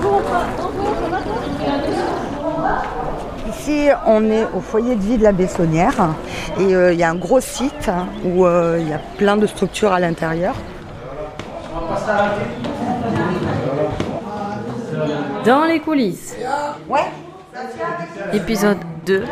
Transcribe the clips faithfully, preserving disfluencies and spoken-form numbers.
Ici, on est au foyer de vie de la Bessonnière et il euh, y a un gros site hein, où il euh, y a plein de structures à l'intérieur. Dans les coulisses. Ouais. Épisode deux.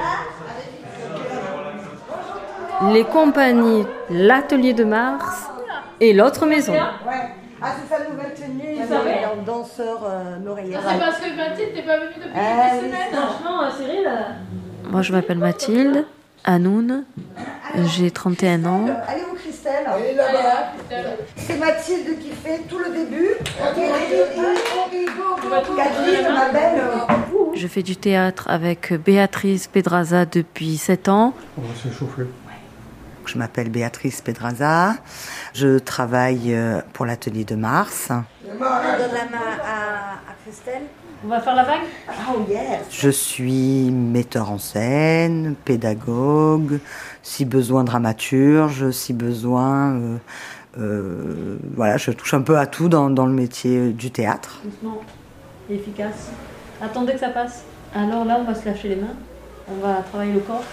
Les compagnies, l'atelier de Mars et l'autre maison. Ouais. Ah, c'est sa nouvelle tenue, le danseur euh, Noreillera. C'est parce que Mathilde n'est pas venue depuis euh, quelques semaines. Franchement, Cyril. Moi, je m'appelle Mathilde Hanoun. J'ai trente et un ans. Allez où Christelle? Allez là, Christelle. C'est Mathilde qui fait tout le début. Catherine, ma belle. Je fais du théâtre avec Béatrice Pedraza depuis sept ans. On va s'échauffer. Je m'appelle Béatrice Pedraza. Je travaille pour l'atelier de Mars. On donne la main à, à Christelle. On va faire la vague? Oh yes. Je suis metteur en scène, pédagogue, si besoin dramaturge, si besoin... Euh, euh, voilà, je touche un peu à tout dans, dans le métier du théâtre. Doucement, efficace. Attendez que ça passe. Alors là, on va se lâcher les mains. On va travailler le corps.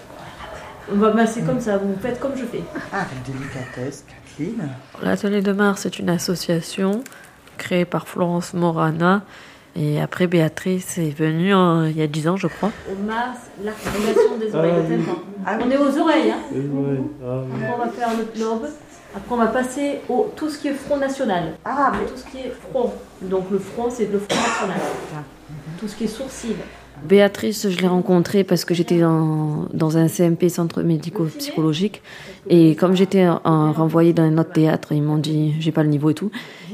On va masser comme ça, vous faites comme je fais. Ah, avec délicatesse, Kathleen. L'atelier de Mars est une association créée par Florence Morana. Et après, Béatrice est venue euh, il y a dix ans, je crois. Au Mars, l'articulation des oreilles, le tympan. Ah, oui. On est aux oreilles. Hein. Oui, oui. Ah, oui. Après, on va faire le lobe. Après, on va passer au tout ce qui est front national. Ah, mais... Tout ce qui est front. Donc, le front, c'est le front national. Tout ce qui est sourcil. Béatrice, je l'ai rencontrée parce que j'étais dans, dans un C M P, centre médico-psychologique. Et comme j'étais en, renvoyée dans un autre théâtre, ils m'ont dit j'ai pas le niveau et tout.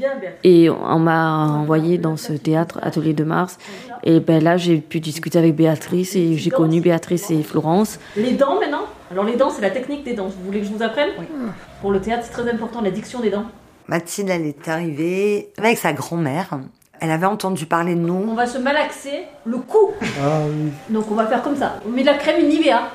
Et on m'a envoyée dans ce théâtre, Atelier de Mars. Et ben là, j'ai pu discuter avec Béatrice et j'ai connu Béatrice et Florence. Les dents maintenant. Alors les dents, c'est la technique des dents. Vous voulez que je vous apprenne? Oui. Pour le théâtre, c'est très important, la diction des dents. Mathilde, elle est arrivée avec sa grand-mère. Elle avait entendu parler de nous. On va se malaxer le cou. Ah oui. Donc on va faire comme ça. On met de la crème, une Nivea.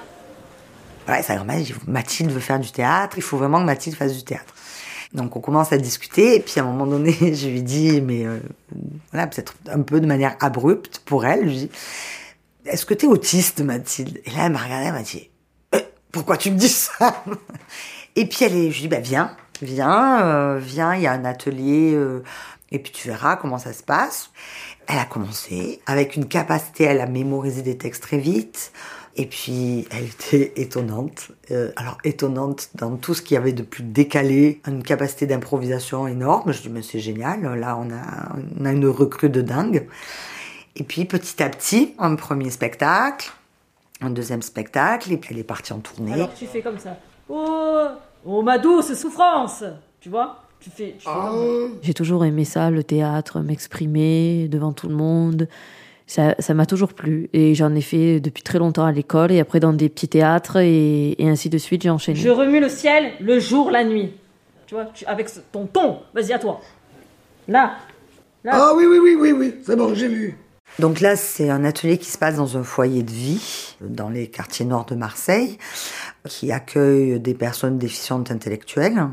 Voilà, sa grand-mère dit Mathilde veut faire du théâtre, il faut vraiment que Mathilde fasse du théâtre. Donc on commence à discuter, et puis à un moment donné, je lui dis, mais euh, voilà, peut-être un peu de manière abrupte pour elle, je lui dis, est-ce que t'es autiste, Mathilde? Et là, elle m'a regardée, elle m'a dit, eh, pourquoi tu me dis ça? Et puis elle est, je lui dis, bah viens, viens, euh, viens, il y a un atelier, euh, et puis tu verras comment ça se passe. Elle a commencé avec une capacité, elle a mémorisé des textes très vite. Et puis, elle était étonnante. Euh, alors, étonnante dans tout ce qu'il y avait de plus décalé, une capacité d'improvisation énorme. Je dis, mais c'est génial, là, on a, on a une recrue de dingue. Et puis, petit à petit, un premier spectacle, un deuxième spectacle, et puis elle est partie en tournée. Alors, tu fais comme ça. Oh, oh ma douce souffrance. Tu vois? Tu fais... Tu fais oh. J'ai toujours aimé ça, le théâtre, m'exprimer devant tout le monde. Ça, ça m'a toujours plu et j'en ai fait depuis très longtemps à l'école et après dans des petits théâtres et, et ainsi de suite, j'ai enchaîné. Je remue le ciel, le jour, la nuit. Tu vois, tu, avec ton ton. Vas-y, à toi. Là. Là. Ah oui, oui, oui, oui, oui, c'est bon, j'ai vu. Donc là, c'est un atelier qui se passe dans un foyer de vie, dans les quartiers nord de Marseille, qui accueille des personnes déficientes intellectuelles.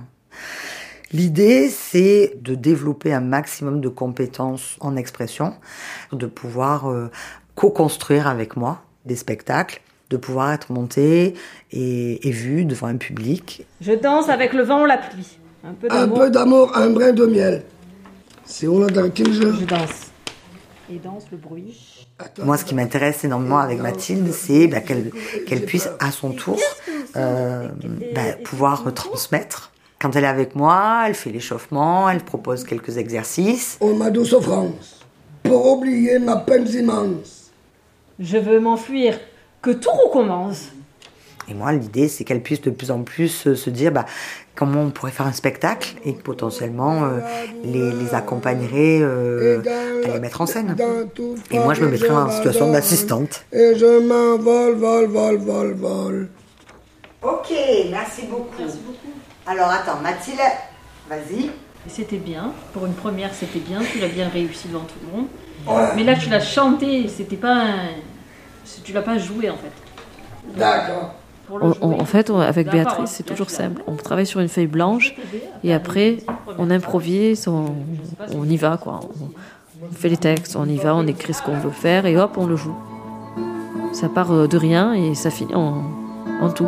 L'idée, c'est de développer un maximum de compétences en expression, de pouvoir euh, co-construire avec moi des spectacles, de pouvoir être monté et, et vu devant un public. Je danse avec le vent ou la pluie. Un peu d'amour. Un peu d'amour, un brin de miel. C'est on a dans quel jeu? Je danse. Et danse le bruit. Moi, ce qui m'intéresse énormément avec Mathilde, c'est bah, qu'elle, qu'elle puisse, à son tour, euh, bah, pouvoir transmettre. Quand elle est avec moi, elle fait l'échauffement, elle propose quelques exercices. Oh ma douce France, pour oublier ma peine immense. Je veux m'enfuir, que tout recommence. Et moi, l'idée, c'est qu'elle puisse de plus en plus se dire bah, comment on pourrait faire un spectacle et que potentiellement euh, les, les accompagnerait euh, à les mettre en scène. Et moi, je me mettrais en situation d'assistante. Et je m'envole, vol, vol, vol, vol. Ok, merci beaucoup. Merci beaucoup. Alors attends, Mathilde, vas-y. C'était bien, pour une première c'était bien, tu l'as bien réussi devant tout le monde. Ouais. Mais là tu l'as chanté, c'était pas un... tu l'as pas joué en fait. D'accord. On, on, en fait, on, avec Béatrice, c'est toujours simple. On travaille sur une feuille blanche et après, on improvise, on, on y va, quoi. On fait les textes, on y va, on écrit ce qu'on veut faire et hop, on le joue. Ça part de rien et ça finit en, en tout.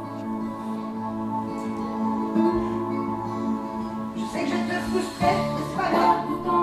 Je sais que je te frustrais, c'est pas grave.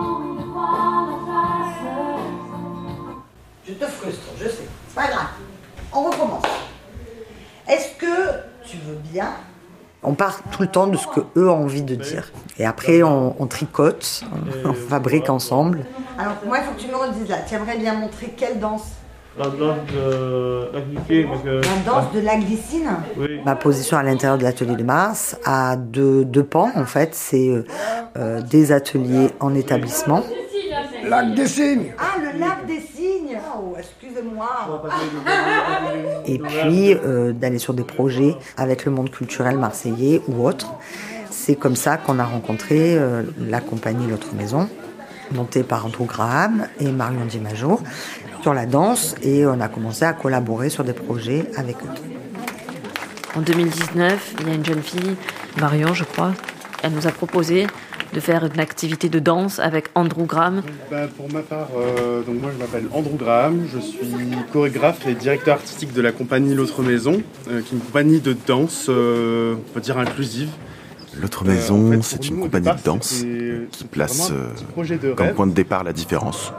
Je te frustre, je sais, c'est pas grave. On recommence. Est-ce que tu veux bien? On part tout le temps de ce que eux ont envie de dire. Et après, on, on tricote, on, on fabrique ensemble. Alors, moi, il faut que tu me redises là. Tu aimerais bien montrer quelle danse? La danse de la glycine. La danse de la glycine? Oui. Ma position à l'intérieur de l'atelier de Mars a deux, deux pans, en fait. C'est euh, des ateliers en établissement. Lac des Cygnes. Ah, le lac des Cygnes. Oh, excusez-moi. Et puis, euh, d'aller sur des projets avec le monde culturel marseillais ou autre. C'est comme ça qu'on a rencontré euh, la compagnie L'Autre Maison, montée par Andrew Graham et Marion Dimajo, sur la danse. Et on a commencé à collaborer sur des projets avec eux. En deux mille dix-neuf, il y a une jeune fille, Marion, je crois, elle nous a proposé de faire une activité de danse avec Andrew Graham. Bah, pour ma part, euh, donc moi je m'appelle Andrew Graham, je suis chorégraphe et directeur artistique de la compagnie L'Autre Maison, euh, qui est une compagnie de danse, euh, on peut dire inclusive. L'Autre Maison, euh, en fait, c'est nous, une au compagnie départ, de danse c'était- qui c'était place vraiment un euh, petit projet de comme rêve. point de départ la différence.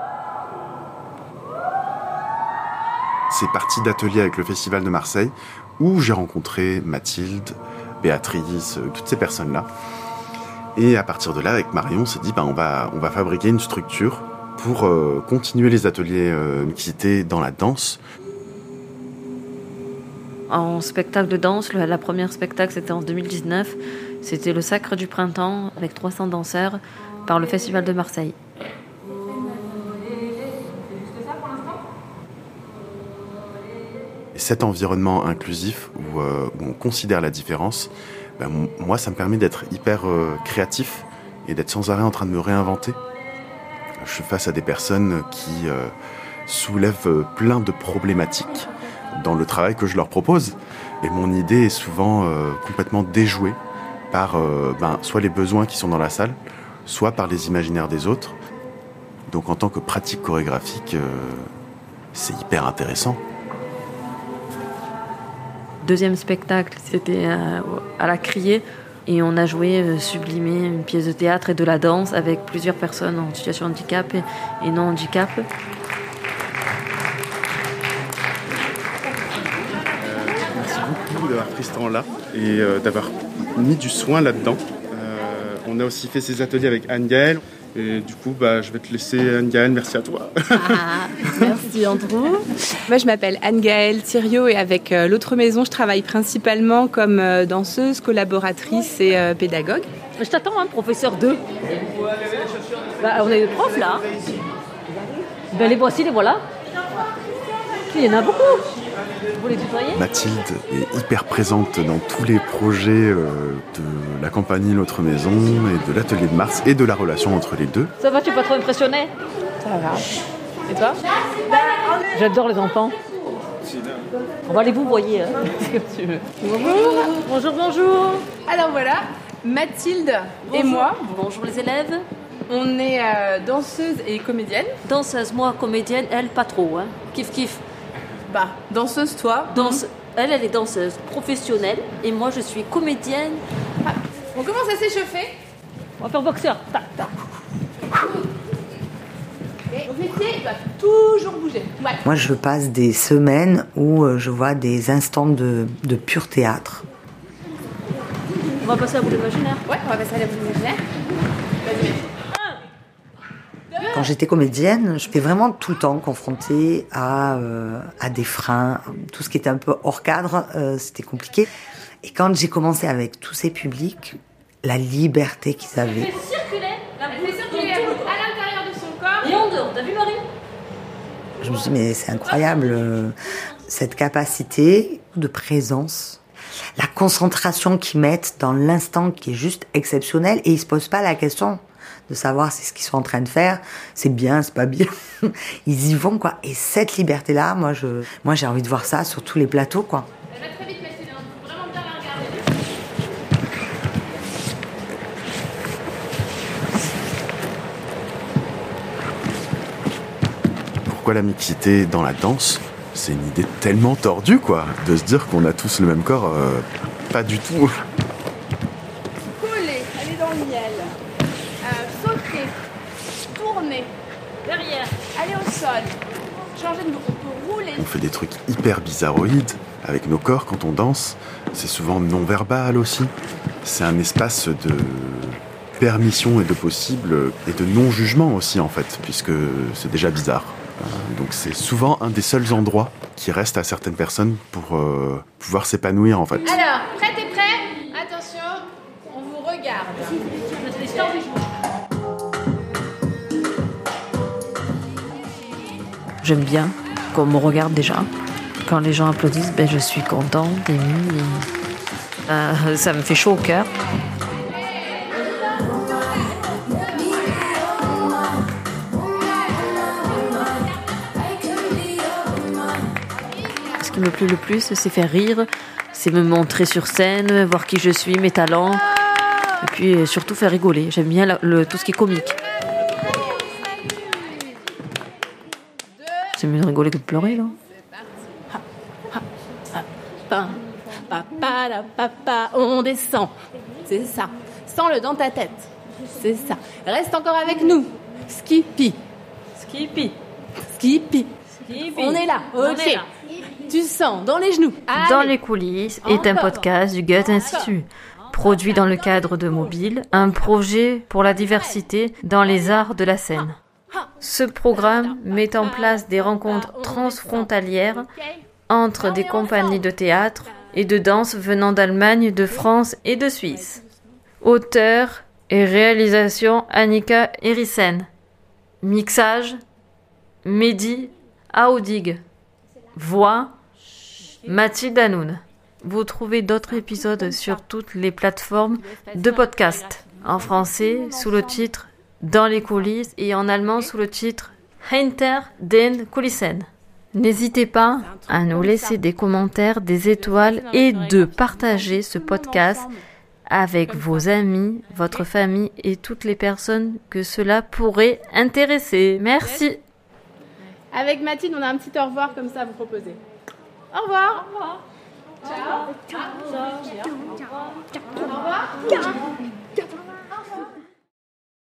C'est parti d'ateliers avec le Festival de Marseille, où j'ai rencontré Mathilde, Béatrice, euh, toutes ces personnes-là. Et à partir de là, avec Marion, on s'est dit, ben, on va, on va fabriquer une structure pour euh, continuer les ateliers euh, mixité dans la danse. En spectacle de danse, le- la première spectacle, c'était en deux mille dix-neuf. C'était le Sacre du Printemps, avec trois cents danseurs, par le Festival de Marseille. Et cet environnement inclusif où, euh, où on considère la différence, ben, m- moi, ça me permet d'être hyper euh, créatif et d'être sans arrêt en train de me réinventer. Je suis face à des personnes qui euh, soulèvent euh, plein de problématiques dans le travail que je leur propose. Et mon idée est souvent euh, complètement déjouée par euh, ben, soit les besoins qui sont dans la salle, soit par les imaginaires des autres. Donc en tant que pratique chorégraphique, euh, c'est hyper intéressant. Deuxième spectacle, c'était euh, à la Criée. Et on a joué euh, Sublimé, une pièce de théâtre et de la danse avec plusieurs personnes en situation de handicap et, et non handicap. Merci beaucoup d'avoir pris ce temps-là et euh, d'avoir mis du soin là-dedans. Euh, on a aussi fait ces ateliers avec Anne-Gaëlle. Et du coup, bah, je vais te laisser, Anne-Gaëlle, merci à toi. Ah, merci Andrew. Moi, je m'appelle Anne-Gaëlle Thiriot et avec euh, L'Autre Maison, je travaille principalement comme euh, danseuse, collaboratrice et euh, pédagogue. Je t'attends, hein, professeur deux. Bah, on est des profs là. Ben, les voici, les voilà. Il y en a beaucoup. Vous les tutoyez? Mathilde est hyper présente dans tous les projets euh, de la compagnie L'Autre Maison et de l'Atelier de Mars et de la relation entre les deux. Ça va, tu es pas trop impressionné? Ça va. Et toi? J'adore les enfants. On va aller vous voyez. Hein. Bonjour. Bonjour, bonjour. Alors voilà, Mathilde et Bonjour. moi, Bonjour les élèves. on est euh, danseuse et comédienne. Danseuse, moi comédienne, elle pas trop. Hein. Kiff kiff. Bah, danseuse toi. Danse. Elle, elle est danseuse professionnelle et moi je suis comédienne. Ah, on commence à s'échauffer. On va faire boxeur. Tac, tac. Et au fessier, il va toujours bouger. Ouais. Moi, je passe des semaines où euh, je vois des instants de, de pur théâtre. On va passer à bout l'imaginaire. Ouais, on va passer à la boule imaginaire. Vas-y. Quand j'étais comédienne, j'étais vraiment tout le temps confrontée à, euh, à des freins. Tout ce qui était un peu hors cadre, euh, c'était compliqué. Et quand j'ai commencé avec tous ces publics, la liberté qu'ils avaient. Circuler la Elle fait circuler la boule à l'intérieur de son corps. et en dehors. T'as vu Marie? Je me suis dit, mais c'est incroyable, euh, cette capacité de présence. La concentration qu'ils mettent dans l'instant qui est juste exceptionnel. Et ils se posent pas la question de savoir si ce qu'ils sont en train de faire, c'est bien, c'est pas bien. Ils y vont, quoi. Et cette liberté-là, moi, je, moi, j'ai envie de voir ça sur tous les plateaux, quoi. Elle va très vite, Mathilde. Faut vraiment bien la regarder. pourquoi la mixité dans la danse? C'est une idée tellement tordue, quoi, de se dire qu'on a tous le même corps. Euh, pas du tout. Coller, aller dans le miel. Euh, sauter, tourner, derrière, aller au sol, changer de nous, on peut rouler. On fait des trucs hyper bizarroïdes avec nos corps quand on danse. C'est souvent non-verbal aussi. C'est un espace de permission et de possible et de non-jugement aussi, en fait, puisque c'est déjà bizarre. Donc c'est souvent un des seuls endroits qui reste à certaines personnes pour euh, pouvoir s'épanouir, en fait. Alors, prêt et prêt? Attention, on vous regarde. J'aime bien qu'on me regarde déjà. Quand les gens applaudissent, ben, je suis contente, émue. Et... Euh, ça me fait chaud au cœur. Ce qui me plaît le plus, c'est faire rire, c'est me montrer sur scène, voir qui je suis, mes talents, et puis surtout faire rigoler. J'aime bien la, le, tout ce qui est comique. C'est mieux de rigoler que de pleurer, là. Papa, la papa, on descend. C'est ça. Sens-le dans ta tête. C'est ça. Reste encore avec nous. Skippy. Skippy. Skippy. Skippy. On est là. On Ok. est là. Tu sens dans les genoux. Allez. Dans les coulisses est un podcast du Goethe Institut, produit dans le cadre de Mobile, un projet pour la diversité dans les arts de la scène. Ce programme met en place des rencontres transfrontalières entre des compagnies de théâtre et de danse venant d'Allemagne, de France et de Suisse. Auteur et réalisation Annika Erissen. Mixage Mehdi Aoudig. Voix Mathilde Hanoun. Vous trouvez d'autres épisodes sur toutes les plateformes de podcast. En français sous le titre Dans les coulisses et en allemand sous le titre Hinter den Kulissen. N'hésitez pas à nous laisser des commentaires, des étoiles et de partager ce podcast avec vos amis, votre famille et toutes les personnes que cela pourrait intéresser. Merci. Avec Mathilde, on a un petit au revoir comme ça à vous proposer. Au revoir. Au revoir. Ciao. Ciao. Ciao. Au revoir. Ciao.